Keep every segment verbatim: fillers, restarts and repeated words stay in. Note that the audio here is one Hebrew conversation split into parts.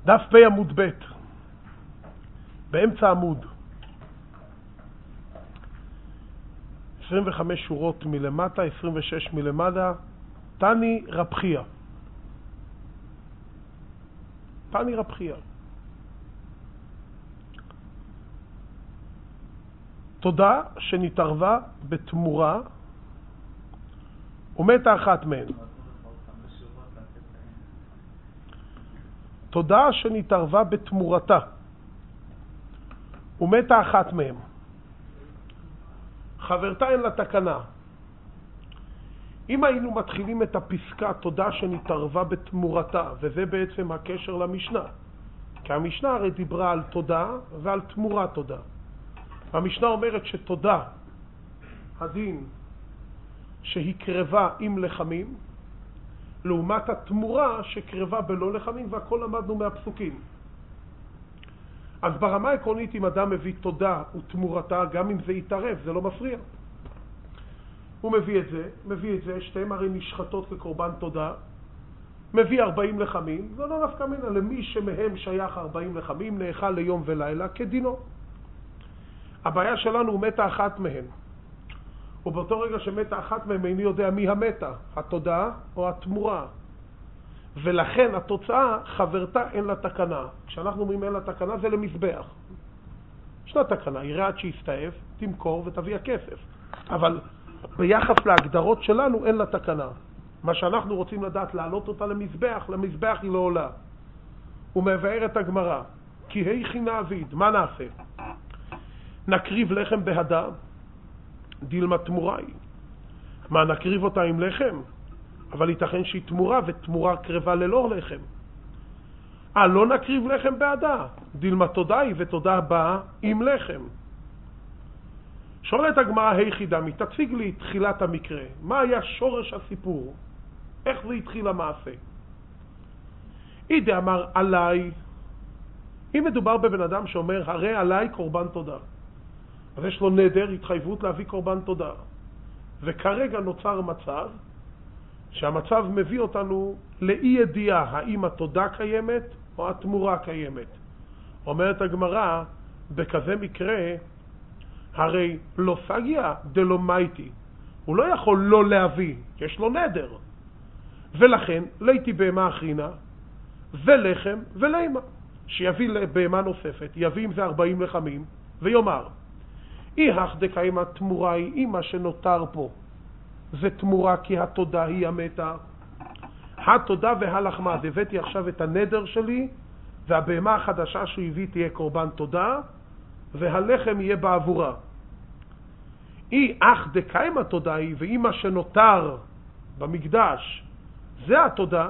דף פ' עמוד ב', באמצע עמוד, עשרים וחמש שורות מלמטה, עשרים ושש מלמעלה, תני רבחיה. תני רבחיה. תודה שנתערבה בתמורה ומתה אחת מהן. תודה שנתערבה בתמורתה ומתה אחת מהן. חברתה אין לה תקנה. אם היינו מתחילים את הפסקה תודה שנתערבה בתמורתה, וזה בעצם הקשר למשנה, כי המשנה הרי דיברה על תודה ועל תמורה תודה. המשנה אומרת שתודה, הדין שהיא קרבה עם לחמים, לעומת התמורה שקרבה בלא לחמים, והכל למדנו מהפסוקים. אז ברמה העקרונית, אם אדם מביא תודה ותמורתה, גם אם זה יתערב, זה לא מפריע. הוא מביא את זה, מביא את זה, שתיהם הרי נשחטות כקורבן תודה, מביא ארבעים לחמים, זה לא נפקא מינה, למי שמהם שייך ארבעים לחמים, נאכל ליום ולילה כדינו. הבעיה שלנו הוא מתה אחת מהן. ובאותו רגע שמתה אחת מהן, איני יודע מי המתה, התודה או התמורה. ולכן התוצאה, חברתה אין לה תקנה. כשאנחנו אומרים אין לה תקנה, זה למזבח. ישנה תקנה, יראה עד שיסתאב, תמכור ותביא הכסף. אבל ביחס להגדרות שלנו אין לה תקנה. מה שאנחנו רוצים לדעת, להעלות אותה למזבח, למזבח היא לא עולה. הוא מבאר את הגמרא, כי היכי נעביד, מה נעשה? נקריב לחם בהדה, דילמה תמורה היא. מה, נקריב אותה עם לחם? אבל ייתכן שהיא תמורה, ותמורה קרבה ללא לחם. אה, לא נקריב לחם בהדה, דילמה תודה היא, ותודה באה עם לחם. שואלת הגמרא היכי דמי, תציג לי תחילת המקרה. מה היה שורש הסיפור? איך זה התחיל המעשה? אידה אמר עליי, אם מדובר בבן אדם שאומר הרי עליי קורבן תודה, אז יש לו נדר, התחייבות להביא קורבן תודה. וכרגע נוצר מצב, שהמצב מביא אותנו לאי ידיעה האם התודה קיימת או התמורה קיימת. אומרת הגמרא, בכזה מקרה, הרי לא סגיה דלא מייטי. הוא לא יכול לא להביא, יש לו נדר. ולכן, ליתי בהמה אחרינה, ולחם ולימה. שיביא בהמה נוספת, יביא עם זה ארבעים לחמים, ויאמר, אי הך דקיימה תמורה היא, אם מה שנותר פה זה תמורה כי התודה היא המתה. התודה והלחמה, אז הבאתי עכשיו את הנדר שלי, והבהמה החדשה שהוא הביא תהיה קורבן תודה, והלחם יהיה בעבורה. אי אך דקיימה תודה היא, ואם מה שנותר במקדש זה התודה,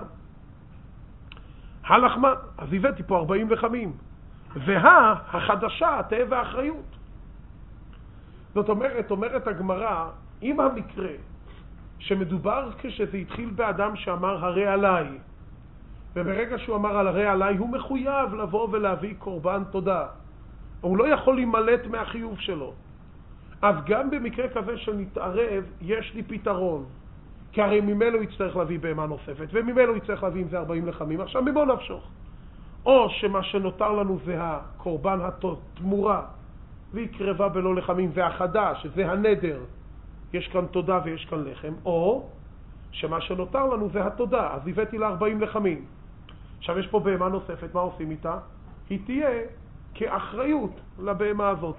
הלחמה, אז הבאתי פה ארבעים לחמים, וה החדשה תהיה באחריות. זאת אומרת, אומרת הגמרא, אם המקרה שמדובר כשזה התחיל באדם שאמר הרי עליי, וברגע שהוא אמר על הרי עליי הוא מחויב לבוא ולהביא קורבן תודה, הוא לא יכול להימלט מהחיוב שלו. אז גם במקרה כזה שנתערב יש לי פתרון, כי הרי ממנו יצטרך להביא בהמה נוספת, וממנו יצטרך להביא עם זה ארבעים לחמים, עכשיו ממה נפשוך? או שמה שנותר לנו זה הקורבן התמורה, והיא קרבה בלא לחמים, והחדש, זה הנדר, יש כאן תודה ויש כאן לחם, או שמה שנותר לנו זה התודה, אז הבאתי לה ארבעים לחמים. עכשיו יש פה בהמה נוספת, מה עושים איתה? היא תהיה כאחריות לבהמה הזאת.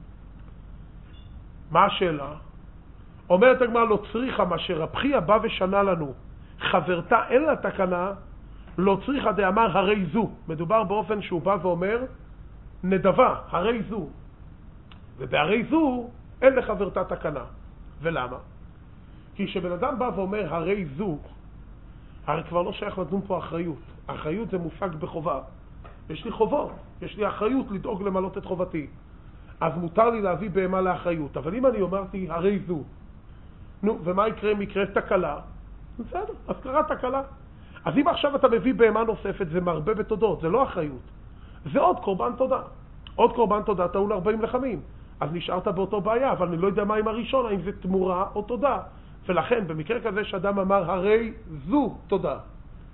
מה השאלה? אומרת הגמרא, לא צריכה, מה שרבחיה בא ושנה לנו, חברתה אין לה תקנה, לא צריכה דאמר הרי זו. מדובר באופן שהוא בא ואומר, נדבה, הרי זו. ובהרי זו אין לחברתה תקנה. ולמה? כי כשבן אדם בא ואומר הרי זו, הרי כבר לא שייך לדון פה אחריות. האחריות זה מושג בחובה. יש לי חובות, יש לי אחריות לדאוג למלות את חובתי. אז מותר לי להביא בהמה לאחריות. אבל אם אני אומרתי הרי זו, נו, ומה יקרה אם יקרה תקלה? בסדר, אז קרה תקלה. אז אם עכשיו אתה מביא בהמה נוספת, זה מרבה בתודות, זה לא אחריות. זה עוד קורבן תודה. עוד קורבן תודה טעון ארבעים לחמים. אז נשארת באותו בעיה, אבל אני לא יודע מה עם הראשון, האם זה תמורה או תודה. ולכן, במקרה כזה שאדם אמר, הרי זו תודה.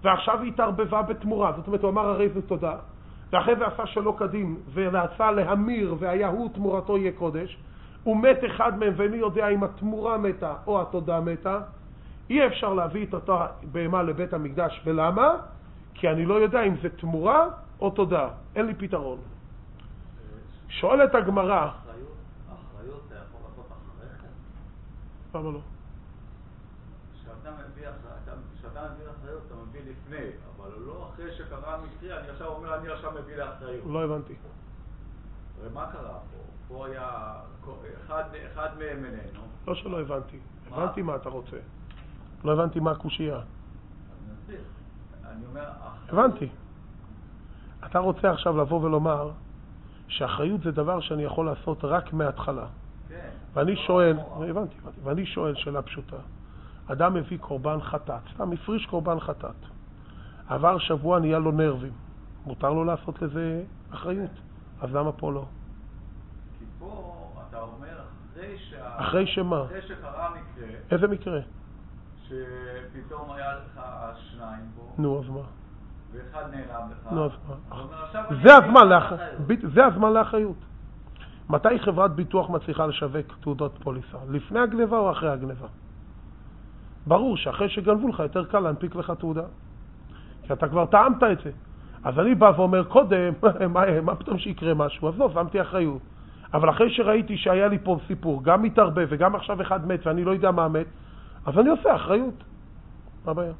ועכשיו היא התערבבה בתמורה. זאת אומרת, הוא אמר הרי זה תודה, ואחרי זה עשה שלא קדים, ועשה להמיר, והיה הוא תמורתו יהיה קודש, ומת אחד מהם, ואיני יודע אם התמורה מתה או התודה מתה, אי אפשר להביא את אותה בהמה לבית המקדש. ולמה? כי אני לא יודע אם זה תמורה או תודה. אין לי פתרון. שואלת הגמרא. האחריות זה יכול לעשות אחריך? למה לא? כשאדם מביא אחריות, אתה מביא לפני, אבל לא אחרי שקרה המקרה, אני עכשיו אומר, אני עכשיו מביא לאחריות. לא הבנתי. ומה קרה פה? פה היה אחד מהם איננו. לא שלא הבנתי. הבנתי מה אתה רוצה. לא הבנתי מה הקושייה. אני מסביר. אני אומר... הבנתי. אתה רוצה עכשיו לבוא ולומר שאחריות זה דבר שאני יכול לעשות רק מההתחלה. כן. ואני שואל, הבנתי, הבנתי, ואני שואל שאלה פשוטה. אדם מביא קורבן חטאת, סתם הפריש קורבן חטאת. עבר שבוע, נהיה לו נרבים. מותר לו לעשות לזה אחריות. אז למה פה לא? כי פה אתה אומר אחרי שה... אחרי שמה? אחרי שקרה מקרה... איזה מקרה? שפתאום היה לך שניים בו. נו, אז מה? ואחד נעלם לך. נו, אז מה? זה הזמן לאחריות. זה הזמן לאחריות. מתי חברת ביטוח מצליחה לשווק תעודות פוליסה? לפני הגניבה או אחרי הגניבה? ברור שאחרי שגנבו לך יותר קל להנפיק לך תעודה. כי אתה כבר טעמת את זה. אז אני בא ואומר קודם, מה, מה פתאום שיקרה משהו? אז לא, שמתי אחריות. אבל אחרי שראיתי שהיה לי פה סיפור, גם מתערבב וגם עכשיו אחד מת ואני לא יודע מה מת, אז אני עושה אחריות. מה הבעיה?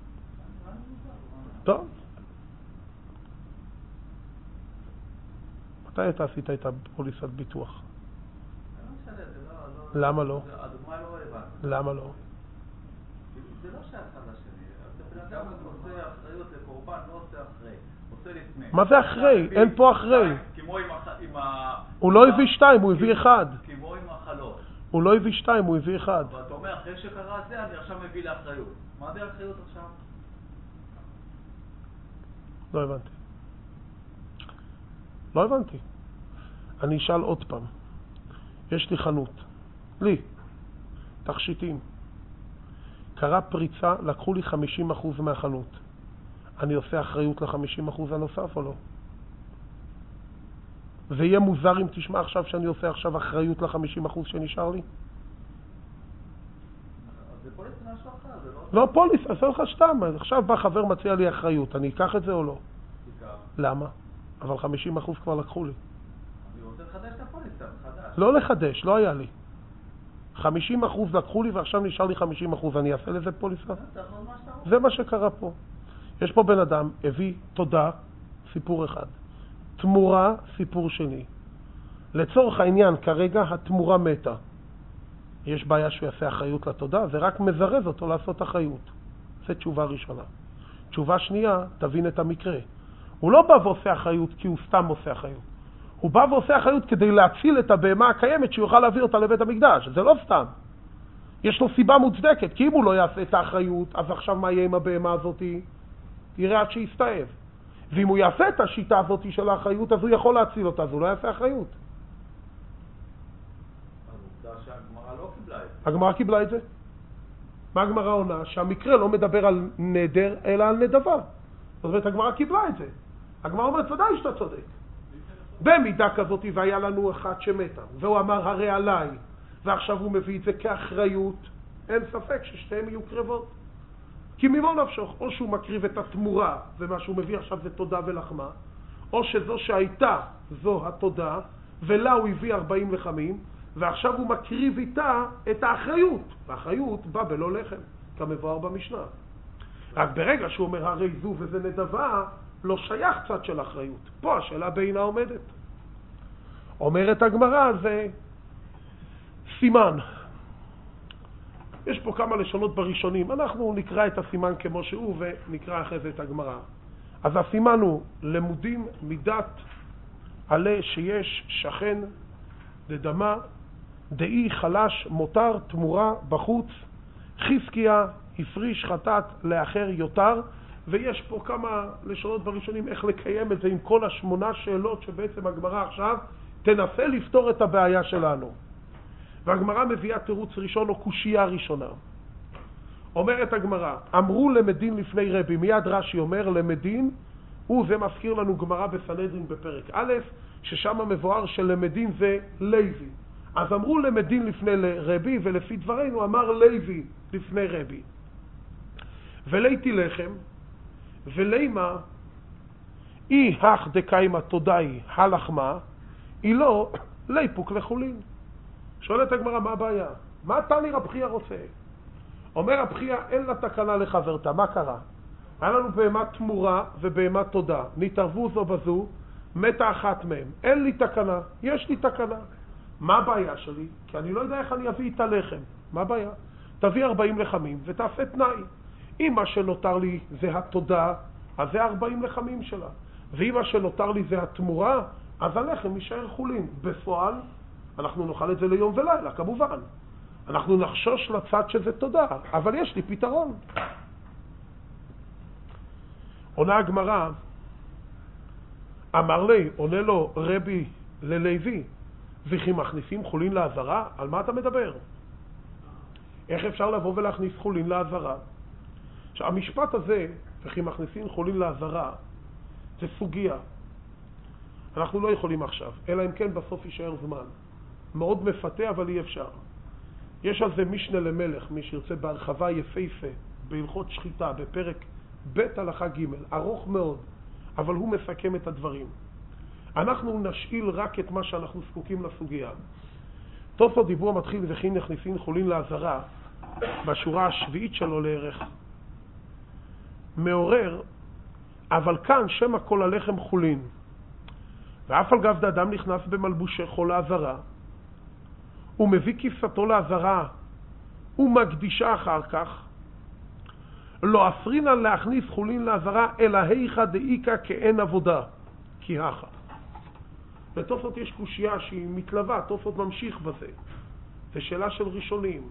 טוב. מתי אתה עשית את הפוליסת ביטוח? למה לא? הדוגמה לא רלוונטית. למה לא? זה לא שאחד השני. אתה אדם עושה אחריות לקורבן, לא עושה אחרי. עושה לפני. מה זה אחרי? אין פה אחרי. כמו עם ה... הוא לא הביא שתיים, הוא הביא אחד. כמו עם החלות. הוא לא הביא שתיים, הוא הביא אחד. אבל אתה אומר, אחרי שקרה זה, אני עכשיו מביא לאחריות. מה זה אחריות עכשיו? לא הבנתי. לא הבנתי. אני אשאל עוד פעם. יש לי חנות. לי. תכשיטים. קרה פריצה, לקחו לי חמישים אחוז מהחנות. אני עושה אחריות ל-חמישים אחוז הנוסף או לא? זה יהיה מוזר אם תשמע עכשיו שאני עושה עכשיו אחריות ל-חמישים אחוז שנשאר לי? זה פוליס משהו אחר, זה לא... לא פוליס, עשה לך שתם. עכשיו בא חבר מציע לי אחריות, אני אקח את זה או לא? תיקח. למה? אבל חמישים אחוז כבר לקחו לי. אני רוצה לחדש את הפוליס, זה חדש. לא לחדש, לא היה לי. חמישים אחוז לקחו לי ועכשיו נשאר לי חמישים אחוז, אני אעשה לזה פוליסה? זה מה שקרה פה. יש פה בן אדם, הביא תודה, סיפור אחד. תמורה, סיפור שני. לצורך העניין, כרגע התמורה מתה. יש בעיה שהוא יעשה אחריות לתודה, זה רק מזרז אותו לעשות אחריות. זו תשובה ראשונה. תשובה שנייה, תבין את המקרה. הוא לא בא ועושה אחריות כי הוא סתם עושה אחריות. הוא בא ועושה אחריות כדי להציל את הבהמה הקיימת שיוכל להביא אותה לבית המקדש. זה לא סתם. יש לו סיבה מוצדקת, כי אם הוא לא יעשה את האחריות, אז עכשיו מה יהיה עם הבהמה הזאת? תראה עד שיסתאב. ואם הוא יעשה את השיטה הזאת של האחריות, אז הוא יכול להציל אותה, אז הוא לא יעשה אחריות. העובדה שהגמרא לא קיבלה את זה. הגמרא קיבלה את זה. מה הגמרא עונה? שהמקרה לא מדבר על נדר, אלא על נדבה. זאת אומרת, הגמרא קיבלה את זה. הגמרא אומרת, ודאי שאתה צודק. במידה כזאת, והיה לנו אחד שמתה, והוא אמר הרי עליי, ועכשיו הוא מביא את זה כאחריות, אין ספק ששתיהם יהיו קרבות. כי ממה נפשוך, או שהוא מקריב את התמורה, ומה שהוא מביא עכשיו זה תודה ולחמה, או שזו שהייתה זו התודה, ולה הוא הביא ארבעים לחמים, ועכשיו הוא מקריב איתה את האחריות. והאחריות בא בלא לחם, כמבואר במשנה. רק ברגע שהוא אומר הרי זו וזה נדבה, לא שייך צד של אחריות. פה השאלה בעינה עומדת. אומרת הגמרא זה סימן. יש פה כמה לשונות בראשונים. אנחנו נקרא את הסימן כמו שהוא ונקרא אחרי זה את הגמרא. אז הסימן הוא למודים מידת עלה שיש שכן דדמה דאי חלש מותר תמורה בחוץ חזקיה הפריש חטאת לאחר יותר. ויש פה כמה לשונות בראשונים איך לקיים את זה עם כל השמונה שאלות שבעצם הגמרא עכשיו תנסה לפתור את הבעיה שלנו. והגמרא מביאה תירוץ ראשון או קושייה ראשונה. אומרת הגמרא, אמרו למדין לפני רבי, מיד רש"י אומר למדין, וזה מזכיר לנו גמרא בסנהדרין בפרק א', ששם מבואר שלמדין זה לוי. אז אמרו למדין לפני רבי, ולפי דברינו אמר לוי לפני רבי. וליתי לחם, ולימה, אי הך דקיימה תודאי הלחמה, אי לא ליפוק לחולין. שואלת הגמרא, מה הבעיה? מה תני רב חייא רוצה? אומר רב חייא, אין לה תקנה לחברתה. מה קרה? היה לנו בהמה תמורה ובהמה תודה. נתערבו זו בזו, מתה אחת מהם. אין לי תקנה, יש לי תקנה. מה הבעיה שלי? כי אני לא יודע איך אני אביא את הלחם. מה הבעיה? תביא ארבעים לחמים ותעשה תנאי. אם מה שנותר לי זה התודה, אז זה ארבעים לחמים שלה. ואם מה שנותר לי זה התמורה, אז הלחם יישאר חולין. בפועל, אנחנו נאכל את זה ליום ולילה, כמובן. אנחנו נחשוש לצד שזה תודה, אבל יש לי פתרון. עונה הגמרא, אמר לי, עונה לו רבי ללוי, וכי מכניסים חולין לעזרה? על מה אתה מדבר? איך אפשר לבוא ולהכניס חולין לעזרה? עכשיו, המשפט הזה, וכי מכניסים חולין לעזרה, זה סוגיה. אנחנו לא יכולים עכשיו, אלא אם כן בסוף יישאר זמן. מאוד מפתה, אבל אי אפשר. יש על זה משנה למלך, מי שירצה בהרחבה יפהפה, בהלכות שחיטה, בפרק ב' הלכה ג', ארוך מאוד, אבל הוא מסכם את הדברים. אנחנו נשאיל רק את מה שאנחנו זקוקים לסוגיה. תוספות דיבור מתחיל וכי נכניסים חולין לעזרה, בשורה השביעית שלו לערך. מעורר, אבל כאן שם הכל הלחם חולין. ואף על גב דאדם נכנס במלבושי חול לעזרה, הוא מביא כיסתו לעזרה, הוא מקדישה אחר כך, לא אסרינן להכניס חולין לעזרה, אלא היכא דאיכא כאין עבודה, כי הכה. בתוספות יש קושיה שהיא מתלווה, תוספות ממשיך בזה. זה שאלה של ראשונים.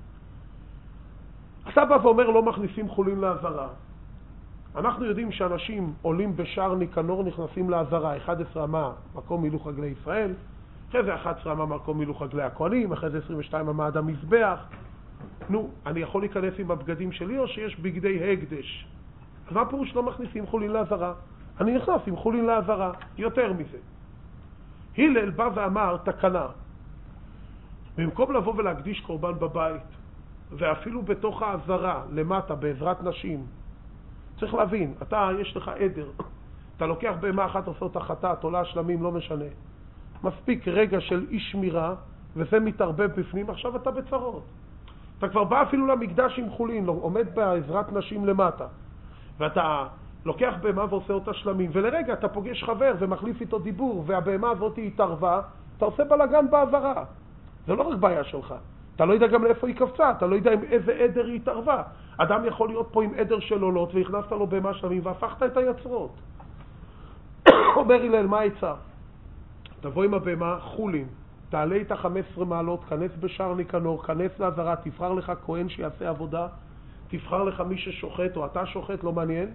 אתה בא ואומר לא מכניסים חולין לעזרה. אנחנו יודעים שאנשים עולים בשער ניקנור נכנסים לעזרה, אחד עשר אמה מקום מילוך רגלי ישראל, אחרי זה אחת עשרה אמה מקום מילוך רגלי הכהנים, אחרי זה עשרים ושתיים אמה עד המזבח. נו, אני יכול להיכנס עם הבגדים שלי או שיש בגדי הקדש? אז מה פירוש לא מכניסים חולין לעזרה? אני נכנס עם חולין לעזרה, יותר מזה. הלל בא ואמר תקנה. במקום לבוא ולהקדיש קורבן בבית, ואפילו בתוך העזרה, למטה, בעזרת נשים, צריך להבין, אתה, יש לך עדר, אתה לוקח בהמה אחת, עושה אותה חטאת, עולה שלמים, לא משנה. מספיק רגע של אי שמירה, וזה מתערבב בפנים, עכשיו אתה בצרות. אתה כבר בא אפילו למקדש עם חולין, עומד בעזרת נשים למטה, ואתה לוקח בהמה ועושה אותה שלמים, ולרגע אתה פוגש חבר ומחליף איתו דיבור, והבהמה הזאת היא התערבה, אתה עושה בלגן בעזרה. זה לא רק בעיה שלך. אתה לא יודע גם לאיפה היא קפצה, אתה לא יודע עם איזה עדר היא התערבה. אדם יכול להיות פה עם עדר של עולות, והכנסת לו בהמה שלמים, והפכת את היצרות. אומר הלל, מה העצה? תבוא עם הבהמה חולין, תעלה איתה חמש עשרה מעלות, כנס בשער ניקנור, כנס לעזרה, תבחר לך כהן שיעשה עבודה, תבחר לך מי ששוחט או אתה שוחט, לא מעניין.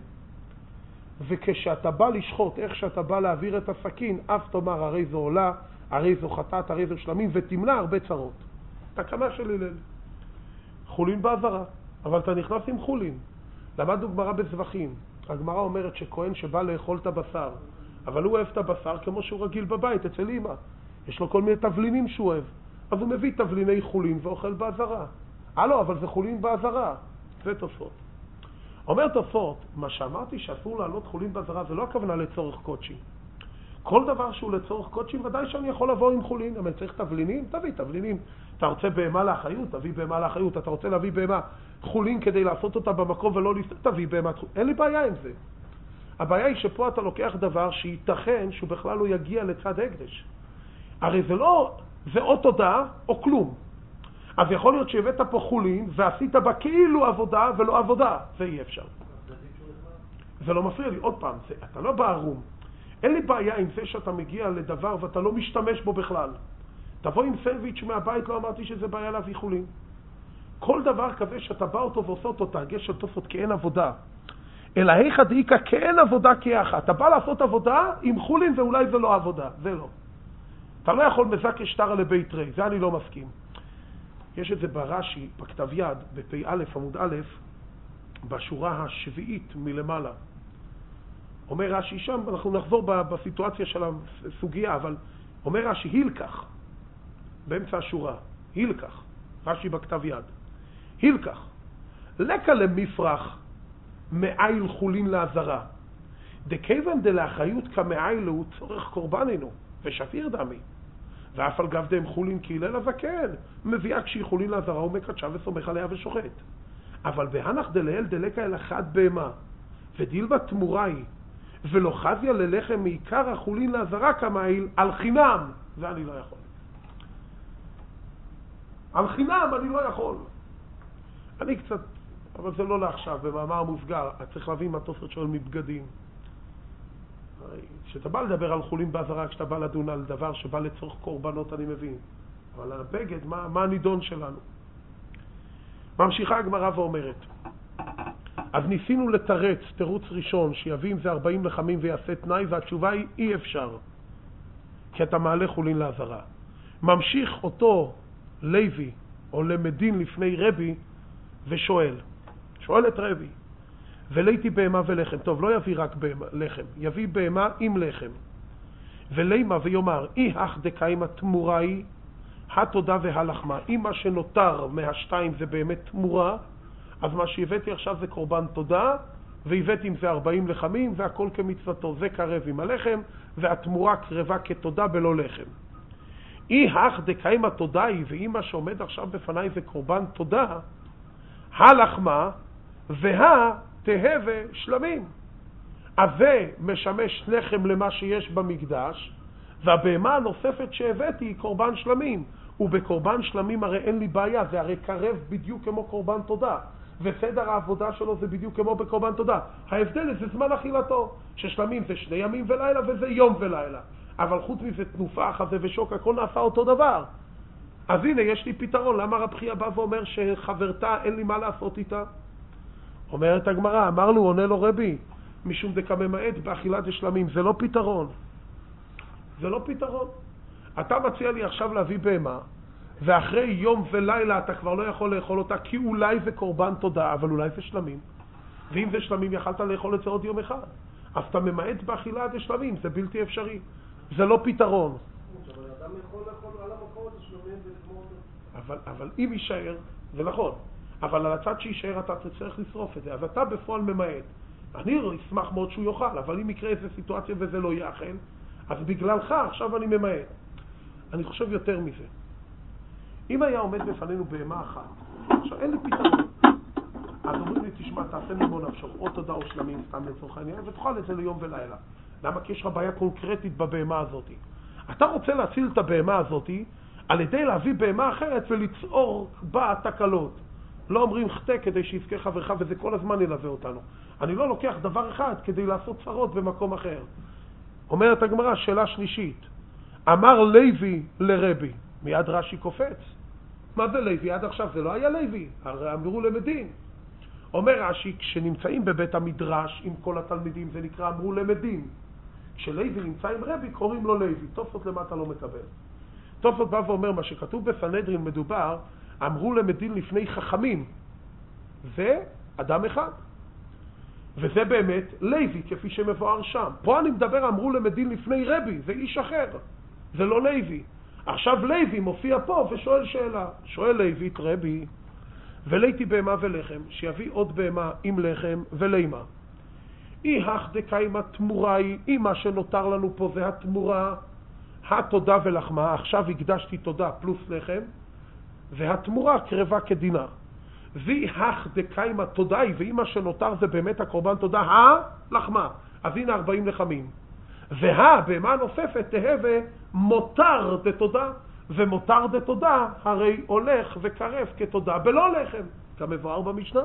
וכשאתה בא לשחוט, איך שאתה בא להעביר את הסכין, אף תאמר הרי זו עולה, הרי זו חטאת, הרי זו שלמים, ותמנע הרבה צרות. תקנה של הלל. חולין בעזרה, אבל אתה נכנס עם חולין. למדנו גמרא בזבחים. הגמרא אומרת שכהן שבא לאכול את הבשר, אבל הוא אוהב את הבשר כמו שהוא רגיל בבית, אצל אמא. יש לו כל מיני תבלינים שהוא אוהב. אז הוא מביא תבליני חולין ואוכל בעזרה. אה לא, אבל זה חולין בעזרה. זה תוספות. אומר תוספות, מה שאמרתי שאסור לעלות חולין בעזרה, זה לא הכוונה לצורך קודשי. כל דבר שהוא לצורך קודשי, ודאי שאני יכול לבוא עם חולין. אבל צריך תבלינים? תביא תבלינים. אתה רוצה בהמה לאחריות? תביא בהמה לאחריות. אתה רוצה להביא בהמה חולין כדי לעשות אותה במקום ולא לסתת? תביא בהמה. אין לי בעיה עם זה. הבעיה היא שפה אתה לוקח דבר שייתכן שהוא בכלל לא יגיע לצד הקדש. הרי זה לא, זה או תודה או כלום. אז יכול להיות שהבאת פה חולין ועשית בה כאילו עבודה ולא עבודה. זה אי אפשר. זה לא מפריע לי. עוד פעם, זה, אתה לא בערום. אין לי בעיה עם זה שאתה מגיע לדבר ואתה לא משתמש בו בכלל. תבוא עם סנדוויץ' מהבית, לא אמרתי שזה בעיה להביא חולין. כל דבר כזה שאתה בא אותו ועושה אותו תרגש של תוספות כאין עבודה. אלא היכא דאיכא כאין עבודה כאחד. אתה בא לעשות עבודה עם חולין ואולי זה לא עבודה. זה לא. אתה לא יכול מזקה שטרה לבית רי. זה אני לא מסכים. יש את זה ברש"י, בכתב יד, בפ"א עמוד א', בשורה השביעית מלמעלה. אומר רש"י שם, אנחנו נחזור בסיטואציה של הסוגיה, אבל אומר רש"י, הילקח, באמצע השורה, הילקח, רש"י בכתב יד, הילקח, לקה למפרח, מעיל חולין לעזרה, דכיוון דלאחריות כמעיל הוא צורך קורבננו, ושפיר דמי, ואף על גב דם חולין כהלל הזקן, מביאה כשהיא חולין לעזרה ומקדשה וסומך עליה ושוחט. אבל בהנח דלאל דלקה אל אחד בהמה, ודילבה תמורה היא, ולא חזיה ללחם מעיקר החולין לעזרה כמעיל, על חינם, זה אני לא יכול. על חינם אני לא יכול. אני קצת, אבל זה לא לעכשיו, במאמר מוסגר, צריך להבין מה תוספות שואל מבגדים. כשאתה בא לדבר על חולין בעזרה, כשאתה בא לדון על דבר שבא לצורך קורבנות, אני מבין. אבל על הבגד, מה, מה הנידון שלנו? ממשיכה הגמרא ואומרת, אז ניסינו לתרץ תירוץ ראשון שיביא עם זה ארבעים לחמים ויעשה תנאי, והתשובה היא אי אפשר, כי אתה מעלה חולין לעזרה. ממשיך אותו לוי או למדין לפני רבי ושואל, שואל את רבי, וליתי בהמה ולחם, טוב, לא יביא רק בהמה, לחם, יביא בהמה עם לחם, ולימה ויאמר אי אך דקיימה תמורה היא התודה והלחמה. אם מה שנותר מהשתיים זה באמת תמורה, אז מה שהבאתי עכשיו זה קורבן תודה, והבאתי עם זה ארבעים לחמים, והכל כמצוותו, זה קרב עם הלחם, והתמורה קרבה כתודה בלא לחם. אי אך דקיימה תודה היא, ואם מה שעומד עכשיו בפניי זה קורבן תודה, הלחמה וה תהווה שלמים. אז זה משמש לחם למה שיש במקדש, והבהמה הנוספת שהבאתי היא קורבן שלמים. ובקורבן שלמים הרי אין לי בעיה, זה הרי קרב בדיוק כמו קורבן תודה, וסדר העבודה שלו זה בדיוק כמו בקורבן תודה. ההבדל זה זמן אכילתו, ששלמים זה שני ימים ולילה וזה יום ולילה, אבל חוץ מזה תנופה, חזה ושוק, הכל נעשה אותו דבר. אז הנה יש לי פתרון. למה רב חייא בא ואומר שחברתה אין לי מה לעשות איתה? אומרת הגמרא, אמרנו, עונה לו רבי, משום דקממעט באכילת השלמים, זה לא פתרון. זה לא פתרון. אתה מציע לי עכשיו להביא בהמה, ואחרי יום ולילה אתה כבר לא יכול לאכול אותה, כי אולי זה קורבן תודה, אבל אולי זה שלמים. ואם זה שלמים, יכלת לאכול את זה עוד יום אחד. אז אתה ממעט באכילת השלמים, זה בלתי אפשרי. זה לא פתרון. אבל אדם יכול לאכול על המקור את השלמים ולגמור את זה. אבל אם יישאר, זה נכון. אבל על הצד שישאר אתה צריך לשרוף את זה. אז אתה בפועל ממעט. אני אשמח מאוד שהוא יאכל, אבל אם יקרה איזו סיטואציה וזה לא יאכל, אז בגללך עכשיו אני ממעט. אני חושב יותר מזה. אם היה עומד בפנינו בהמה אחת, עכשיו אין לי פתרון. אז אומרים לי, תשמע, תעשה ממון אפשר, או תודה או שלמים, סתם לצורך העניין, ותאכל את זה ליום ולילה. למה? כי יש לך בעיה קונקרטית בבהמה הזאת. אתה רוצה להציל את הבהמה הזאת על ידי להביא בהמה אחרת וליצור בה תקלות. לא אומרים חטא כדי שיזכה חברך, וזה כל הזמן ילווה אותנו. אני לא לוקח דבר אחד כדי לעשות צרות במקום אחר. אומרת הגמרא, שאלה שלישית. אמר לוי לרבי, מיד רש"י קופץ. מה זה לוי? עד עכשיו זה לא היה לוי, הרי אמרו למדין. אומר רש"י, כשנמצאים בבית המדרש עם כל התלמידים זה נקרא אמרו למדין. כשלוי נמצא עם רבי קוראים לו לוי. תוספות למטה לא מקבל. תוספות בא ואומר, מה שכתוב בסנהדרין מדובר, אמרו למדין לפני חכמים. זה אדם אחד. וזה באמת לוי, כפי שמבואר שם. פה אני מדבר, אמרו למדין לפני רבי, זה איש אחר. זה לא לוי. עכשיו לוי מופיע פה ושואל שאלה. שואל לוי את רבי, וליתי בהמה ולחם, שיביא עוד בהמה עם לחם ולימה. אי אך דקיימה תמורה היא, אם מה שנותר לנו פה זה התמורה, התודה ולחמה. עכשיו הקדשתי תודה פלוס לחם, והתמורה קרבה כדינה. ואי אך דקיימה תודה היא, ואם מה שנותר זה באמת הקורבן תודה, הלחמה. אז הנה ארבעים לחמים. והבהמה הנוספת תהווה מותר דתודה, ומותר דתודה הרי הולך וקרב כתודה בלא לחם, כמבואר במשנה.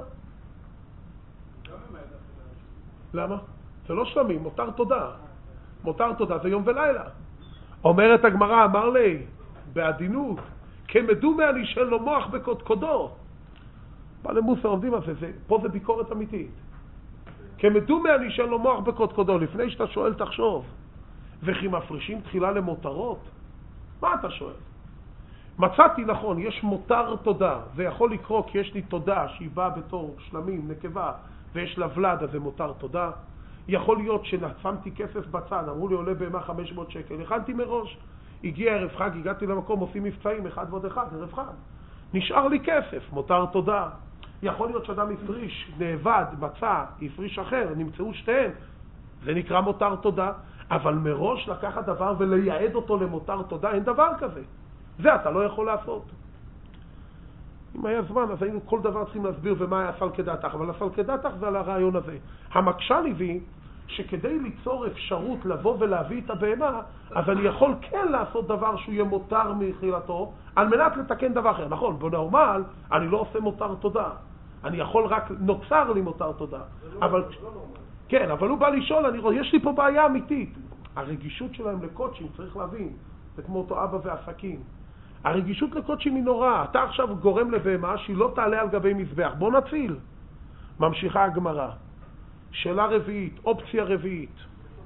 למה? זה לא שלמים, מותר תודה. מותר תודה זה יום ולילה. אומרת הגמרא, אמר לי בעדינות, כמדומה אני שאין לו מוח בקודקודו. בעלי מוסר עומדים על זה, זה, פה זה ביקורת אמיתית. כמדומה אני שאין לו מוח בקודקודו, לפני שאתה שואל תחשוב. וכי מפרישים תחילה למותרות? מה אתה שואל? מצאתי נכון, יש מותר תודה, זה יכול לקרוא כי יש לי תודה שהיא באה בתור שלמים, נקבה, ויש לה ולד, אז זה מותר תודה. יכול להיות ששמתי כסף בצד, אמרו לי עולה בהמה חמש מאות שקל, הכנתי מראש, הגיע ערב חג, הגעתי למקום, עושים מבצעים, אחד ועוד אחד, ערב חג. נשאר לי כסף, מותר תודה. יכול להיות שאדם הפריש, נאבד, מצא, הפריש אחר, נמצאו שתיהן, זה נקרא מותר תודה, אבל מראש לקחת דבר ולייעד אותו למותר תודה, אין דבר כזה. זה אתה לא יכול לעשות. אם היה זמן, אז היינו כל דבר צריכים להסביר ומה היה סל כדתך, אבל הסל כדתך זה על הרעיון הזה. המקשן הביא שכדי ליצור אפשרות לבוא ולהביא את הבהמה, אז אני יכול כן לעשות דבר שהוא יהיה מותר מתחילתו, על מנת לתקן דבר אחר. נכון, בנורמל, אני לא עושה מותר תודה. אני יכול רק, נוצר לי מותר תודה. אבל, כן, אבל הוא בא לשאול, אני רואה, יש לי פה בעיה אמיתית. הרגישות שלהם לקודשים, צריך להבין, זה כמו אותו אבא והסכין. הרגישות לקודשים היא נורא. אתה עכשיו גורם לבהמה שהיא לא תעלה על גבי מזבח. בוא נציל. ממשיכה הגמרא. שאלה רביעית, אופציה רביעית.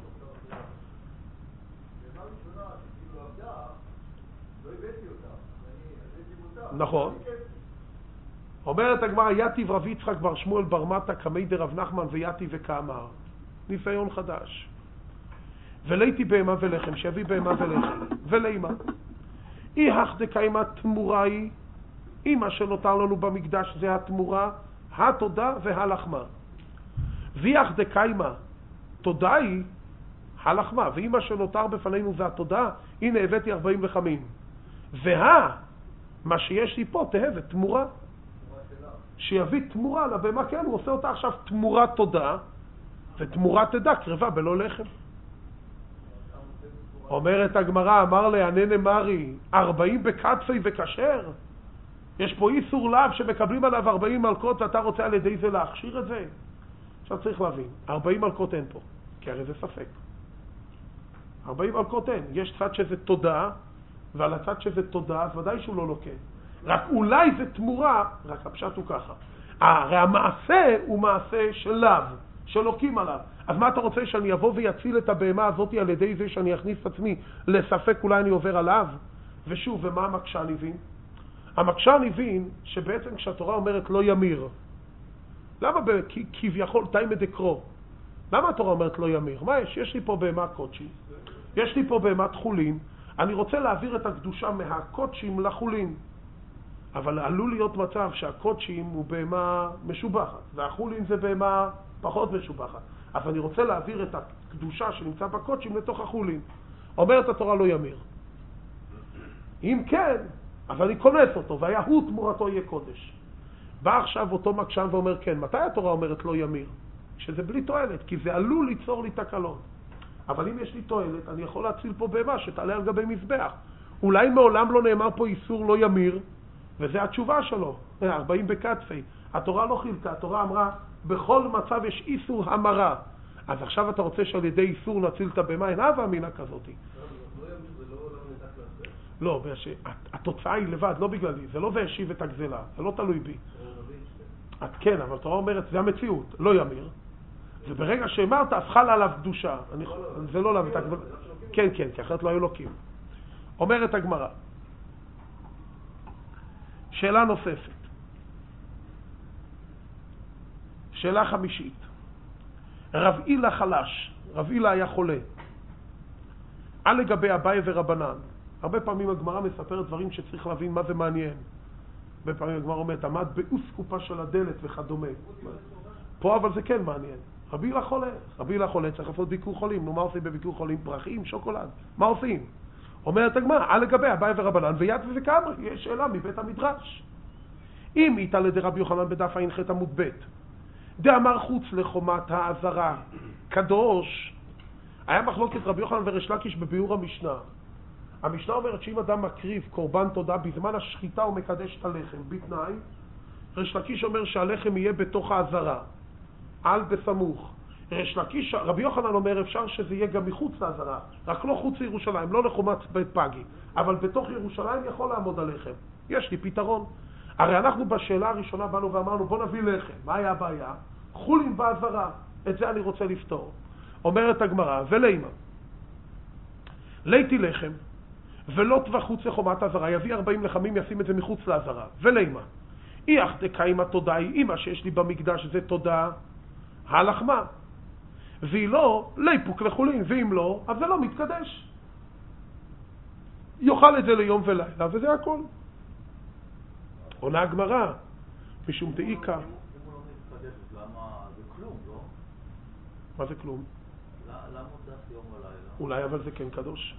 נכון. אומרת הגמרא, יתיב רב יצחק בר שמואל בר מטה קמי דרב נחמן ויתיב וכאמר. ניסיון חדש. וליתי בהמה ולחם, שיביא בהמה ולחם. ולימה. אי החדקיימה תמורה היא, אם מה שנותר לנו במקדש זה התמורה, התודה והלחמה. ואי החדקיימה, תודה היא הלחמה, ואם מה שנותר בפנינו זה התודה, הנה הבאתי ארבעים לחמים. וה, מה שיש לי פה, תהבת, תמורה. שיביא תמורה לבהמה, כן, הוא עושה אותה עכשיו תמורה תודה, ותמורה תדע קרבה בלא לחם. אומרת הגמרא, אמר לעננה מרי, ארבעים בקצפי וכשר? יש פה איסור לאו שמקבלים עליו ארבעים מלכות ואתה רוצה על ידי זה להכשיר את זה? עכשיו צריך להבין, ארבעים מלכות אין פה, כי הרי זה ספק. ארבעים מלכות אין, יש צד שזה תודה, ועל הצד שזה תודה, אז ודאי שהוא לא לוקה. רק אולי זה תמורה, רק הפשט הוא ככה. הרי המעשה הוא מעשה של לאו, שלוקים עליו. אז מה אתה רוצה, שאני אבוא ויציל את הבהמה הזאת על ידי זה שאני אכניס את עצמי לספק אולי אני עובר עליו? ושוב, ומה המקשן הבין? המקשן הבין שבעצם כשהתורה אומרת לא ימיר, למה כביכול תימא דקרו? למה התורה אומרת לא ימיר? מה יש? יש לי פה בהמה קודשי, יש לי פה בהמת חולין, אני רוצה להעביר את הקדושה מהקודשים לחולין. אבל עלול להיות מצב שהקודשים הוא בהמה משובחת, והחולין זה בהמה פחות משובחת. אז אני רוצה להעביר את הקדושה שנמצא בקודשים לתוך החולין. אומרת התורה לא ימיר. אם כן, אז אני כונס אותו, והיה הוא תמורתו יהיה קודש. בא עכשיו אותו מקשן ואומר כן, מתי התורה אומרת לא ימיר? שזה בלי תועלת, כי זה עלול ליצור לי תקלות. אבל אם יש לי תועלת, אני יכול להציל פה בהמה שתעלה על גבי מזבח. אולי מעולם לא נאמר פה איסור לא ימיר, וזה התשובה שלו, ארבעים בקצפי. התורה לא חילקה, התורה אמרה, בכל מצב יש איסור המרה. אז עכשיו אתה רוצה שעל ידי איסור נציל את הבהמה, אין אהבה אמינה כזאת. לא, התוצאה היא לבד, לא בגללי, זה לא והשיב את הגזלה, זה לא תלוי בי. את כן, אבל התורה אומרת, זה המציאות, לא ימיר. וברגע שאמרת, אז חלה עליו קדושה. זה לא להביא את הגזלה. כן, כן, כי אחרת לא היו לוקים. אומרת הגמרא. שאלה נוספת. שאלה חמישית. רב אילה חלש, רב אילה היה חולה. על לגבי אביי ורבנן. הרבה פעמים הגמרא מספרת דברים שצריך להבין מה זה מעניין. הרבה פעמים הגמרא אומרת, עמד באוסקופה של הדלת וכדומה. פה אבל זה כן מעניין. רב אילה חולה, רב אילה חולה, צריך לעשות ביקור חולים. נו, מה עושים בביקור חולים? פרחים, שוקולד. מה עושים? אומרת הגמרא, על לגבי אביי ורבנן ויד וכמה, יש שאלה מבית המדרש. אם איתה לידי רבי יוחנן בדף ע"ח עמוד ב' דאמר חוץ לחומת העזרה קדוש, היה מחלוקת רבי יוחנן וריש לקיש בביאור המשנה. המשנה אומרת שאם אדם מקריב קורבן תודה בזמן השחיטה הוא מקדש את הלחם, בתנאי ריש לקיש אומר שהלחם יהיה בתוך העזרה, על בסמוך. ריש לקיש, רבי יוחנן אומר אפשר שזה יהיה גם מחוץ לעזרה, רק לא חוץ לירושלים, לא לחומת בית פגי, אבל בתוך ירושלים יכול לעמוד הלחם. יש לי פתרון. הרי אנחנו בשאלה הראשונה באנו ואמרנו בוא נביא לחם, מה היה הבעיה? חולין בעזרה, את זה אני רוצה לפתור. אומרת הגמרא, ולימה ליתי לחם ולא תבחוץ לחומת הזרה, יביא ארבעים לחמים, ישים את זה מחוץ להזרה. ולימה, איח דקיימה תודה היא אמא שיש לי במקדש, זה תודה הלחמה. והיא לא, ליפוק לחולין, ואם לא, אז זה לא מתקדש. יאכל את זה ליום ולילה, וזה הכל. עונה הגמרא, משום דאיקה. אם הוא לא מתקדש, למה זה כלום, לא? מה זה כלום? למה הוא דף יום ולילה? אולי אבל זה כן קדוש.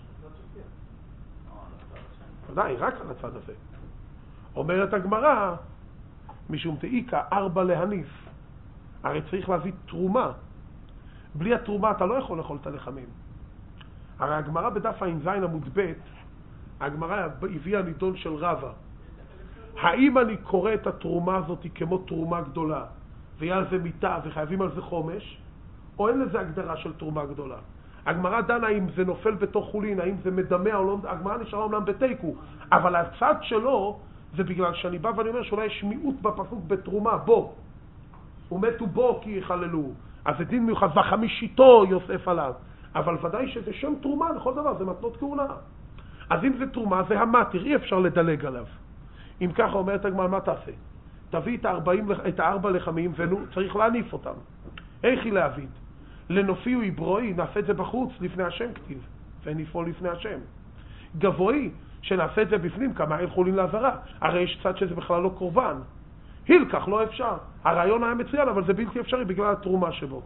ודאי, רק על הצד הזה. אומרת הגמרא, משום דאיקה ארבע להניף. הרי צריך להביא תרומה. בלי התרומה אתה לא יכול לאכול את הלחמים. הרי הגמרא בדף ע"ז עמוד ב', הגמרא הביאה נידון של רבא. האם אני קורא את התרומה הזאת כמו תרומה גדולה, ויהיה על זה מיטה וחייבים על זה חומש, או אין לזה הגדרה של תרומה גדולה? הגמרא דנה אם זה נופל בתוך חולין, האם זה מדמה או לא, הגמרא נשארה אומנם בתיקו, אבל הצד שלו זה בגלל שאני בא ואני אומר שאולי יש מיעוט בפסוק בתרומה, בו. ומתו בו כי יחללו. אז זה דין מיוחד, וחמישיתו יוסף עליו. אבל ודאי שזה שם תרומה לכל דבר, זה מתנות כהונה. אז אם זה תרומה, זה המתיר, אי אפשר לדלג עליו. אם ככה אומרת הגמרא, מה תעשה? תביא את, הארבעים, את הארבע לחמים וצריך להניף אותם. איך היא להביא? לנופי הוא יברואי, נעשה את זה בחוץ לפני השם כתיב, ונפעול לפני השם. גבוהי, שנעשה את זה בפנים, כמה אין חולין לעזרה. הרי יש צד שזה בכלל לא קורבן. הילקח לא אפשר. הרעיון היה מצוין, אבל זה בלתי אפשרי בגלל התרומה שבו.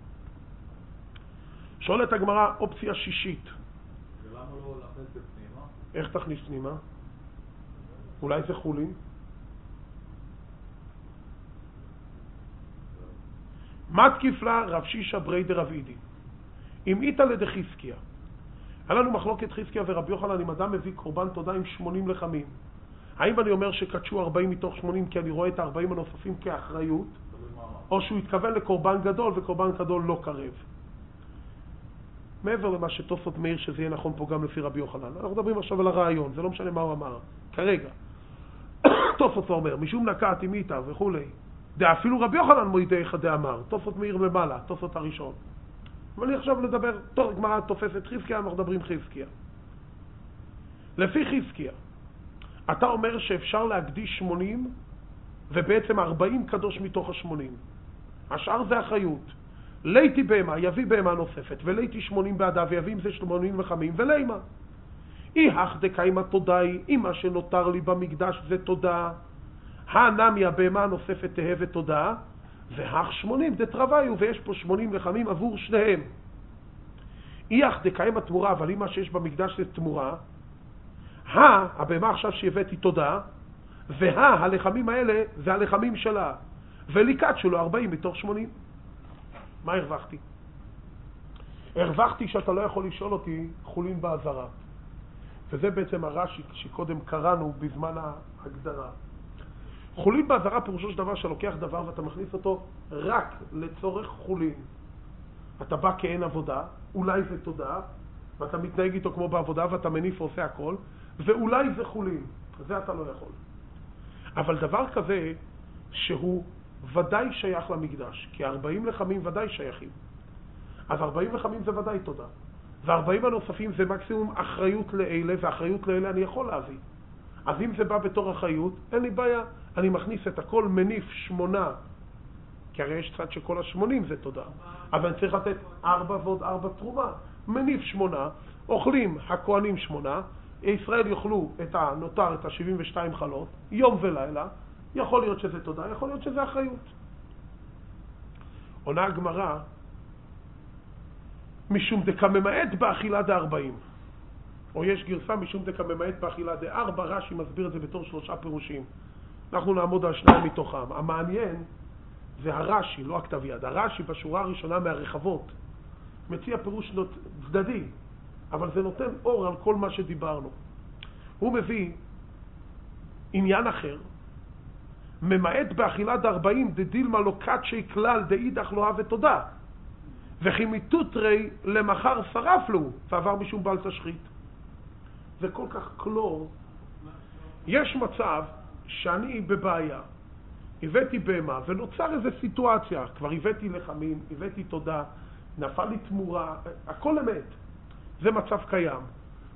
שואלת הגמרא, אופציה שישית. ולמה לא להכניס בפנימה? איך תכניס פנימה? אולי זה חולין? מה תקיף לה רב שישה ברי דרב אידי? אם איתה לדחזקיה. היה לנו מחלוקת חזקיה ורבי יוחנן, אם אדם מביא קורבן תודה עם שמונים לחמים. האם אני אומר שקדשו ארבעים מתוך שמונים כי אני רואה את ה-ארבעים הנוספים כאחריות, או שהוא התכוון לקורבן גדול וקורבן גדול לא קרב? מעבר למה שתוספות מאיר שזה יהיה נכון פה גם לפי רבי יוחנן. אנחנו מדברים עכשיו על הרעיון, זה לא משנה מה הוא אמר. כרגע. תוספות אומר, משום נקעת עם איתה וכולי. דה אפילו רבי יוחנן מוידי אחד דאמר, תוספות מאיר למעלה, תוספות הראשון. אבל אני עכשיו לדבר, גמרא תופסת חזקיה, אנחנו מדברים חזקיה. לפי חזקיה, אתה אומר שאפשר להקדיש שמונים, ובעצם ארבעים קדוש מתוך ה-שמונים. השאר זה אחריות. ליתי בהמה, יביא בהמה נוספת, וליתי שמונים בעדה, ויביא עם זה שמונים וחמים, ולימה. אי הך דקיימה תודאי, אם מה שנותר לי במקדש זה תודה, הנמי הבהמה הנוספת תהה ותודה, והך שמונים דתרוויו, ויש פה שמונים לחמים עבור שניהם. אי הך דקיימה תמורה, אבל אם מה שיש במקדש זה תמורה, הה, הבהמה עכשיו שהבאתי תודה, והה, הלחמים האלה, זה הלחמים שלה. וליקט שלו ארבעים מתוך שמונים. מה הרווחתי? הרווחתי שאתה לא יכול לשאול אותי חולין בעזרה. וזה בעצם הרש"י שקודם קראנו בזמן ההגדרה. חולין בעזרה פירושו של דבר שלוקח דבר ואתה מכניס אותו רק לצורך חולין. אתה בא כאין עבודה, אולי זה תודה, ואתה מתנהג איתו כמו בעבודה ואתה מניף ועושה הכל, ואולי זה חולין. זה אתה לא יכול. אבל דבר כזה שהוא ודאי שייך למקדש, כי ארבעים לחמים ודאי שייכים. אז ארבעים לחמים זה ודאי תודה. ו-ארבעים הנוספים זה מקסימום אחריות לאלה, ואחריות לאלה אני יכול להביא. אז אם זה בא בתור אחריות, אין לי בעיה. אני מכניס את הכל מניף שמונה, כי הרי יש צד שכל השמונים זה תודה. אבל אני צריך לתת ארבע ועוד ארבע תרומה. מניף שמונה, אוכלים הכהנים שמונה, ישראל יאכלו את הנותר, את ה-שבעים ושתיים חלות, יום ולילה, יכול להיות שזה תודה, יכול להיות שזה אחריות. עונה הגמרא, משום דקה ממעט באכילה דה ארבעים. או יש גרסה משום דקה ממעט באכילה דה ארבע, רש"י מסביר את זה בתור שלושה פירושים. אנחנו נעמוד על שניים מתוכם. המעניין זה הרש"י, לא הכתב יד. הרש"י בשורה הראשונה מהרחבות מציע פירוש צדדי, אבל זה נותן אור על כל מה שדיברנו. הוא מביא עניין אחר, ממעט באכילה דה ארבעים דדילמה לא קדשי כלל דאידך לא אהב ותודה. וכי מתותרי למחר שרף לו, ועבר משום בעל תשחית. זה כל כך קלור. יש מצב שאני בבעיה, הבאתי בהמה, ונוצר איזו סיטואציה, כבר הבאתי לחמים, הבאתי תודה, נפל לי תמורה, הכל אמת. זה מצב קיים.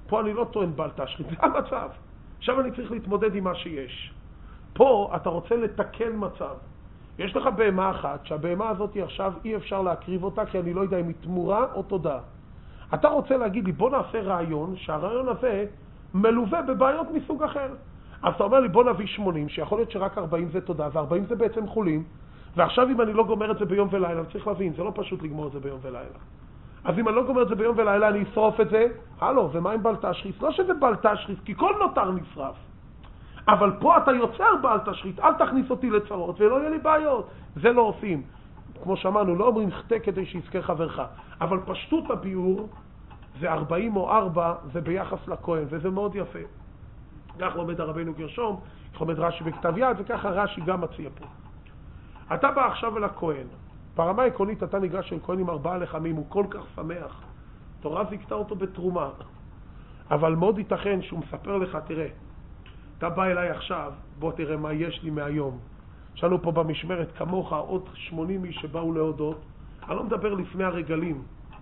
פה אני לא טוען בעל תשחית, זה המצב. עכשיו אני צריך להתמודד עם מה שיש. פה אתה רוצה לתקן מצב. יש לך בהמה אחת, שהבהמה הזאת עכשיו אי אפשר להקריב אותה, כי אני לא יודע אם היא תמורה או תודה. אתה רוצה להגיד לי, בוא נעשה רעיון, שהרעיון הזה מלווה בבעיות מסוג אחר. אז אתה אומר לי, בוא נביא שמונים, שיכול להיות שרק ארבעים זה תודה, ו-ארבעים זה בעצם חולים, ועכשיו אם אני לא גומר את זה ביום ולילה, צריך להבין, זה לא פשוט לגמור את זה ביום ולילה. אז אם אני לא גומר את זה ביום ולילה, אני אשרוף את זה. הלו, ומה עם בעל תשחית? לא שזה בעל תשחית, כי כל נותר נשרף. אבל פה אתה יוצר בעל תשחית, אל תכניס אותי לצרות ולא יהיה לי בעיות. זה לא עושים. כמו שאמרנו, לא אומרים חטא כדי שיזכה חברך. אבל פשטות הביאור זה ארבעים או ארבע, זה ביחס לכהן, וזה מאוד יפה. כך לומד הרבינו גרשום, כך לומד רש"י בכתב יד, וככה רש"י גם מציע פה. אתה בא עכשיו אל הכהן. ברמה עקרונית אתה ניגש של כהן עם ארבעה לחמים, הוא כל כך שמח. תורה זיקתה אותו בתרומה. אבל מאוד ייתכן שהוא מספר לך, תראה, אתה בא אליי עכשיו, בוא תראה מה יש לי מהיום. יש לנו פה במשמרת כמוך עוד שמונים איש שבאו להודות. אני לא מדבר לפני הרגלים,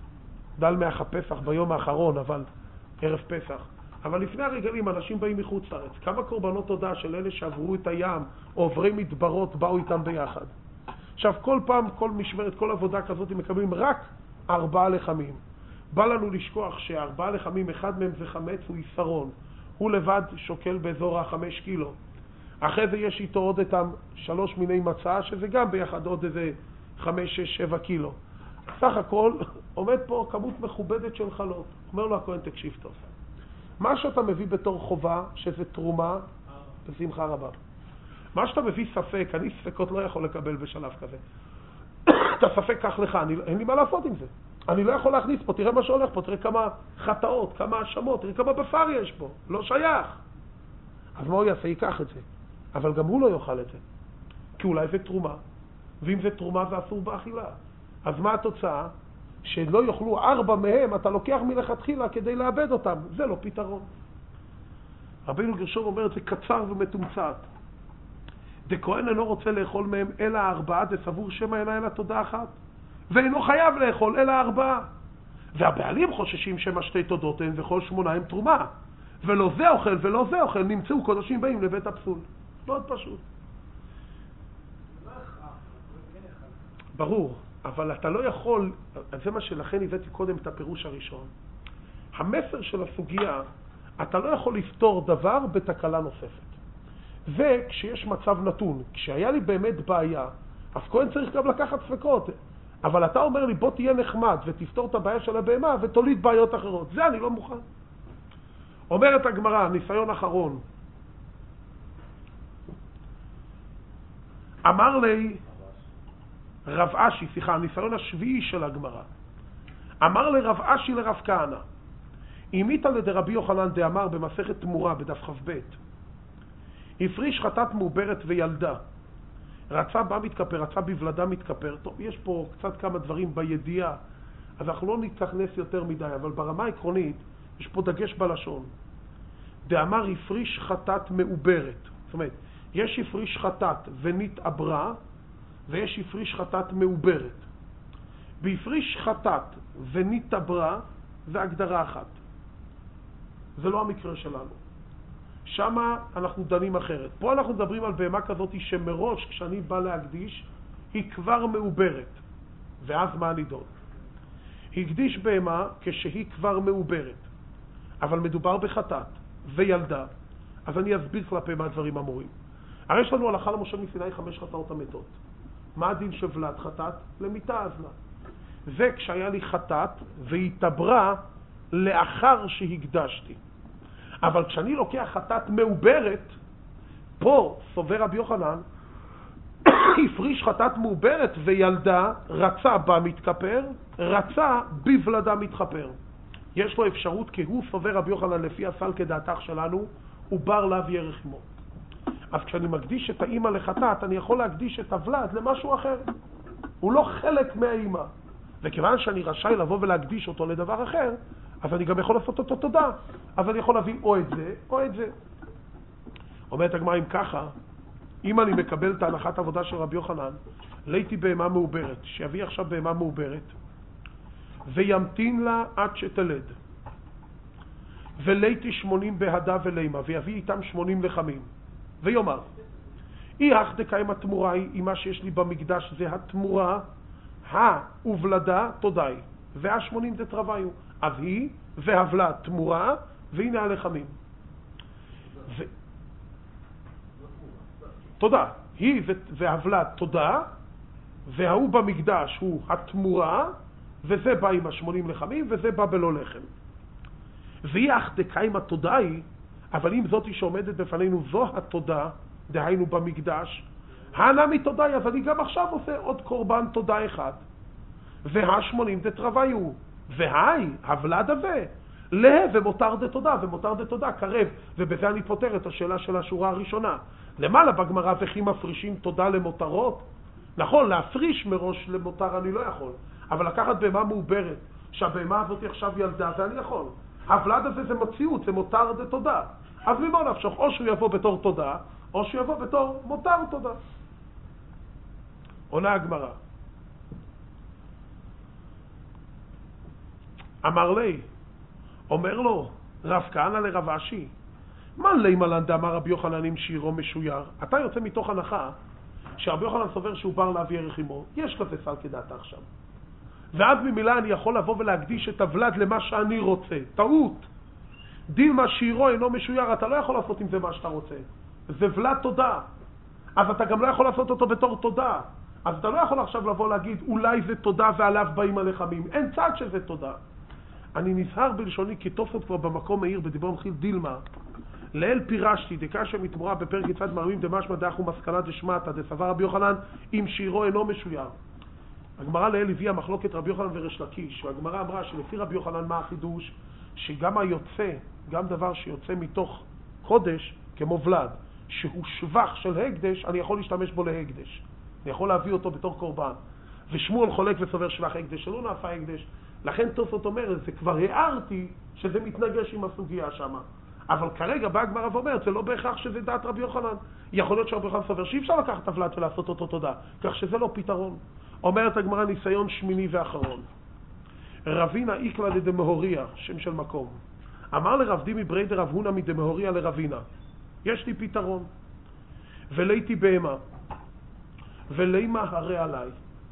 דל מאח הפסח ביום האחרון, אבל ערב פסח. אבל לפני הרגלים אנשים באים מחוץ לארץ. כמה קורבנות תודה של אלה שעברו את הים או עוברי מדברות באו איתם ביחד. עכשיו כל פעם, כל משמרת, כל עבודה כזאת הם מקבלים רק ארבעה לחמים. בא לנו לשכוח שארבעה לחמים, אחד מהם זה חמץ, הוא יסרון. הוא לבד שוקל באזור החמש קילו. אחרי זה יש איתו עוד איתם שלוש מיני מצה, שזה גם ביחד עוד איזה חמש, שש, שבע קילו. סך הכל עומד פה כמות מכובדת של חלות. אומר לו הכהן, תקשיב טוב. מה שאתה מביא בתור חובה, שזה תרומה, בשמחה רבה. מה שאתה מביא ספק, אני ספקות לא יכול לקבל בשלב כזה. אתה ספק כך לך, אני, אין לי מה לעשות עם זה. אני לא יכול להכניס פה, תראה מה שהולך פה, תראה כמה חטאות, כמה האשמות, תראה כמה בשר יש פה, לא שייך. אז מה הוא יעשה? ייקח את זה. אבל גם הוא לא יאכל את זה. כי אולי זה תרומה, ואם זה תרומה זה אסור באכילה. אז מה התוצאה? שלא יאכלו ארבע מהם, אתה לוקח מלכתחילה כדי לאבד אותם. זה לא פתרון. רבינו גרשום אומר את זה קצר ומתומצת. דכהן אינו רוצה לאכול מהם אלא ארבעה, דסבור שמא אינה אלא תודה אחת. ואינו חייב לאכול אלא ארבעה. והבעלים חוששים שמא שתי תודות הן וכל שמונה הם תרומה. ולא זה אוכל ולא זה אוכל, נמצאו קודשים באים לבית הפסול. מאוד פשוט. ברור, אבל אתה לא יכול, זה מה שלכן הבאתי קודם את הפירוש הראשון. המסר של הסוגיה, אתה לא יכול לפתור דבר בתקלה נוספת. וכשיש מצב נתון, כשהיה לי באמת בעיה, אז כהן צריך גם לקחת ספקות. אבל אתה אומר לי, בוא תהיה נחמד ותפתור את הבעיה של הבהמה ותוליד בעיות אחרות. זה אני לא מוכן. אומרת הגמרא, ניסיון אחרון. אמר לי רב אשי, סליחה, הניסיון השביעי של הגמרא. אמר לי רב אשי לרב כהנא, אימית לדרבי יוחנן דאמר במסכת תמורה בדף כ"ב, הפריש חטאת מעוברת וילדה. רצה בה מתכפר, רצה בוולדה מתכפר. טוב, יש פה קצת כמה דברים בידיעה, אז אנחנו לא נתכנס יותר מדי, אבל ברמה העקרונית יש פה דגש בלשון. דאמר הפריש חטאת מעוברת. זאת אומרת, יש הפריש חטאת ונתעברה, ויש הפריש חטאת מעוברת. בהפריש חטאת ונתעברה זה הגדרה אחת. זה לא המקרה שלנו. שמה אנחנו דנים אחרת. פה אנחנו מדברים על בהמה כזאת שמראש כשאני בא להקדיש היא כבר מעוברת. ואז מה הנידון? הקדיש בהמה כשהיא כבר מעוברת. אבל מדובר בחטאת וילדה. אז אני אסביר כלפי מה הדברים אמורים. הרי יש לנו הלכה למשה מסיני חמש חטאות המתות. מה הדין שבלת חטאת? למיתה אזנה. זה כשהיה לי חטאת והתעברה לאחר שהקדשתי. אבל כשאני לוקח חטאת מעוברת, פה סובר רבי יוחנן, הפריש חטאת מעוברת וילדה, רצה בה מתכפר, רצה בוולדה מתכפר. יש לו אפשרות, כי הוא סובר רבי יוחנן לפי הסל כדעתך שלנו, הוא בר לאו ירך עמו. אז כשאני מקדיש את האמא לחטאת, אני יכול להקדיש את הוולד למשהו אחר. הוא לא חלק מהאמא. וכיוון שאני רשאי לבוא ולהקדיש אותו לדבר אחר, אז אני גם יכול לעשות אותו תודה. אז אני יכול להביא או את זה, או את זה. אומרת הגמרא, אם ככה, אם אני מקבל את ההנחת עבודה של רבי יוחנן, ליתי בהמה מעוברת, שיביא עכשיו בהמה מעוברת, וימתין לה עד שתלד. וליתי שמונים בהדה ולימה, ויביא איתם שמונים לחמים, ויאמר, אי אך דקאי התמורה היא, מה שיש לי במקדש זה התמורה, ההובלדה תודאי, והשמונים זה תרוויו, אז היא והבלה תמורה, והנה הלחמים. ו... תודה, היא והבלה תודה, והוא במקדש הוא התמורה, וזה בא עם השמונים לחמים, וזה בא בלא לחם. והיא אך דקאי התודה היא, אבל אם זאת שעומדת בפנינו זו התודה, דהיינו במקדש, הנמי תודה, אז אני גם עכשיו עושה עוד קורבן תודה אחד. והשמונים דתרוויו, והי, הבלד הזה, לה ומותר דתודה, ומותר דתודה, קרב, ובזה אני פותר את השאלה של השורה הראשונה. למעלה בגמרא וכי מפרישים תודה למותרות? נכון, להפריש מראש למותר אני לא יכול, אבל לקחת בהמה מעוברת, שהבהמה הזאת עכשיו ילדה, זה אני יכול. הבלד הזה זה מציאות, זה מותר דתודה. אז ממה נפשוך, או שהוא יבוא בתור תודה, או שהוא יבוא בתור מותר תודה. עונה הגמרא. אמר לי, אומר לו, רב כהנא לרב אשי, מה לימה לן דאמר רבי יוחנן עם שירו משויר? אתה יוצא מתוך הנחה שרבי יוחנן סובר שהוא בר להביא ערך עמו. יש כזה סל כדעתה עכשיו. ואז ממילא אני יכול לבוא ולהקדיש את הוולד למה שאני רוצה. טעות. דילמה שירו אינו משויר, אתה לא יכול לעשות עם זה מה שאתה רוצה. זה ולד תודה. אז אתה גם לא יכול לעשות אותו בתור תודה. אז אתה לא יכול עכשיו לבוא להגיד, אולי זה תודה ועליו באים הלחמים. אין צד שזה תודה. אני נזהר בלשוני, כי תוספות כבר במקום מהיר בדיבור מתחיל דילמה. לאל פירשתי, דקשה מתמורה בפרק יצד מרמים דמשמע דאחו מסקנה דשמטה, דסבר רבי יוחנן, אם שירו אינו משויר. הגמרא לאל הביאה מחלוקת רבי יוחנן וריש לקיש, והגמרא אמרה שלפי רבי יוחנן מה החידוש? שגם היוצא, גם דבר שיוצא מתוך קודש, כמו ולד, שהוא שבח של הקדש, אני יכול להשתמש בו להקדש. אני יכול להביא אותו בתור קורבן. ושמואל חולק וסובר שבח הקדש, שלא נעשה הקדש. לכן תוספות אומר, זה כבר הערתי שזה מתנגש עם הסוגיה שמה. אבל כרגע באה הגמרא ואומרת, זה לא בהכרח שזה דעת רבי יוחנן. יכול להיות שרבי יוחנן סובר שאי אפשר לקחת את הוולד ולעשות אותו תודה, כך שזה לא פתרון. אומרת הגמרא ניסיון שמיני ואחרון. רבינה איקלה לדמהוריה, שם של מקום. אמר לרב דימי בריידר רב הונא מדמהוריה לרבינה, יש לי פתרון. וליתי בהמה, ולימה הרי עליי.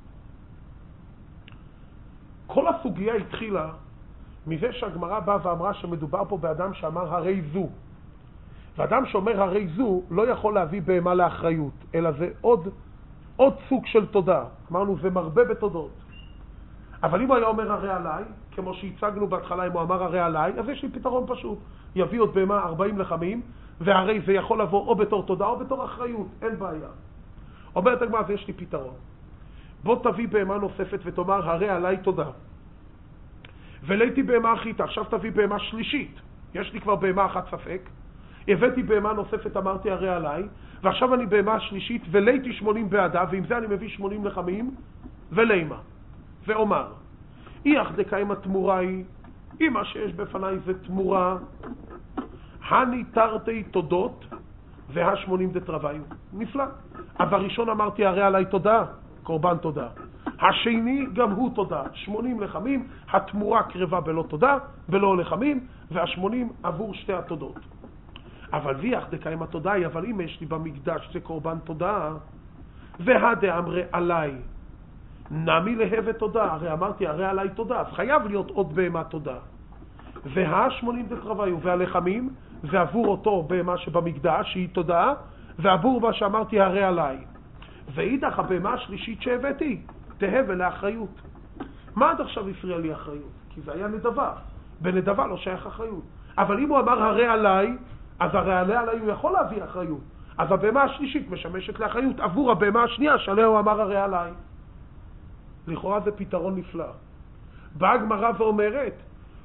כל הסוגיה התחילה מזה שהגמרא באה ואמרה שמדובר פה באדם שאמר הרי זו. ואדם שאומר הרי זו לא יכול להביא בהמה לאחריות, אלא זה עוד, עוד סוג של תודה. אמרנו, זה מרבה בתודות. אבל אם הוא היה אומר הרי עליי, כמו שהצגנו בהתחלה אם הוא אמר הרי עליי, אז יש לי פתרון פשוט. יביא עוד בהמה ארבעים לחמים, והרי זה יכול לבוא או בתור תודה או בתור אחריות, אין בעיה. אומרת הגמרא, אז יש לי פתרון. בוא תביא בהמה נוספת ותאמר הרי עליי תודה. וליתי בהמה אחית, עכשיו תביא בהמה שלישית. יש לי כבר בהמה אחת ספק. הבאתי בהמה נוספת, אמרתי הרי עליי, ועכשיו אני בהמה שלישית, וליתי שמונים בעדה, ועם זה אני מביא שמונים לחמים, ולימה. ואומר, אי אך דקאי התמורה היא, אם מה שיש בפניי זה תמורה, הני תרתי תודות, והשמונים דתרוויו. נפלא. אז הראשון אמרתי הרי עליי תודה, קורבן תודה. השני גם הוא תודה, שמונים לחמים, התמורה קרבה בלא תודה, בלא לחמים, והשמונים עבור שתי התודות. אבל ויח דקאי התודה היא, אבל אם יש לי במקדש זה קורבן תודה, והדה אמרי עליי, נמי להבת תודה, הרי אמרתי הרי עליי תודה, אז חייב להיות עוד בהמה תודה. והשמונים דתרוויו, והלחמים, זה עבור אותו בהמה שבמקדש, שהיא תודה, ועבור מה שאמרתי הרי עליי. ואידך הבהמה השלישית שהבאתי, תהווה לאחריות. מה עד עכשיו הפריע לי אחריות? כי זה היה נדבה. בנדבה לא שייך אחריות. אבל אם הוא אמר הרי עליי, אז הרי עלי עליי הוא יכול להביא אחריות. אז הבהמה השלישית משמשת לאחריות עבור הבהמה השנייה שעליה הוא אמר הרי עליי. לכאורה זה פתרון נפלא. באה הגמרא ואומרת,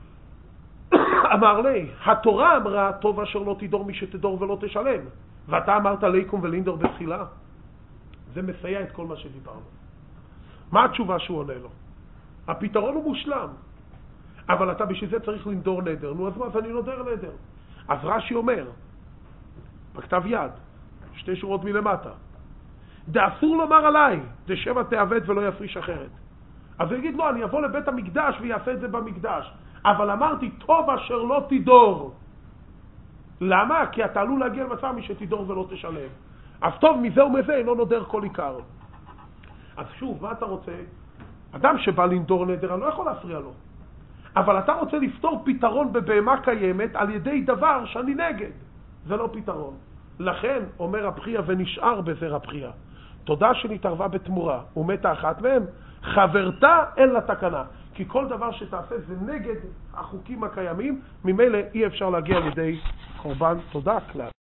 אמר לי, התורה אמרה, טוב אשר לא תדור מי שתדור ולא תשלם. ואתה אמרת ליקום ולינדור בתחילה. זה מסייע את כל מה שדיברנו. מה התשובה שהוא עונה לו? הפתרון הוא מושלם. אבל אתה בשביל זה צריך לנדור נדר. נו, אז מה? אז אני נודר נדר. אז רש"י אומר, בכתב יד, שתי שורות מלמטה, דאסור לומר עליי, דשמא תעבד ולא יפריש אחרת. אז הוא יגיד, לא, אני אבוא לבית המקדש ויעשה את זה במקדש. אבל אמרתי, טוב אשר לא תדור. למה? כי אתה עלול להגיע למצב משתדור ולא תשלם. אז טוב מזה ומזה אינו נודר כל עיקר. אז שוב, מה אתה רוצה? אדם שבא לנדור נדר, אני לא יכול להפריע לו. אבל אתה רוצה לפתור פתרון בבהמה קיימת על ידי דבר שאני נגד. זה לא פתרון. לכן, אומר הבחייה, ונשאר בזר הבחייה. תודה שנתערבה בתמורה, ומתה אחת מהם, חברתה אין לה תקנה. כי כל דבר שתעשה זה נגד החוקים הקיימים, ממילא אי אפשר להגיע לידי קורבן. תודה כלל.